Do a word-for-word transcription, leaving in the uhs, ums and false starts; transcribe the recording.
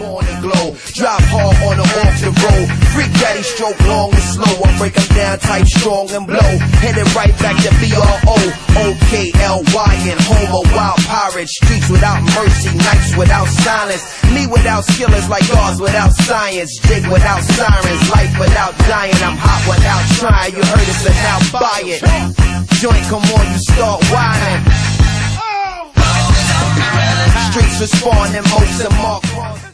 born to glow. Drive hard on the off the road. Freak daddy stroke long and slow. I break them down tight, strong and blow. Headed right back to B R O. O K L Y and home of wild pirates. Streets without mercy, nights without silence. Me without skill is like Oz without science. Jig without sirens, life without dying. I'm hot without trying. You heard it, so now buy it. Joint, come on, you start whining. Streets respond and most of Mark.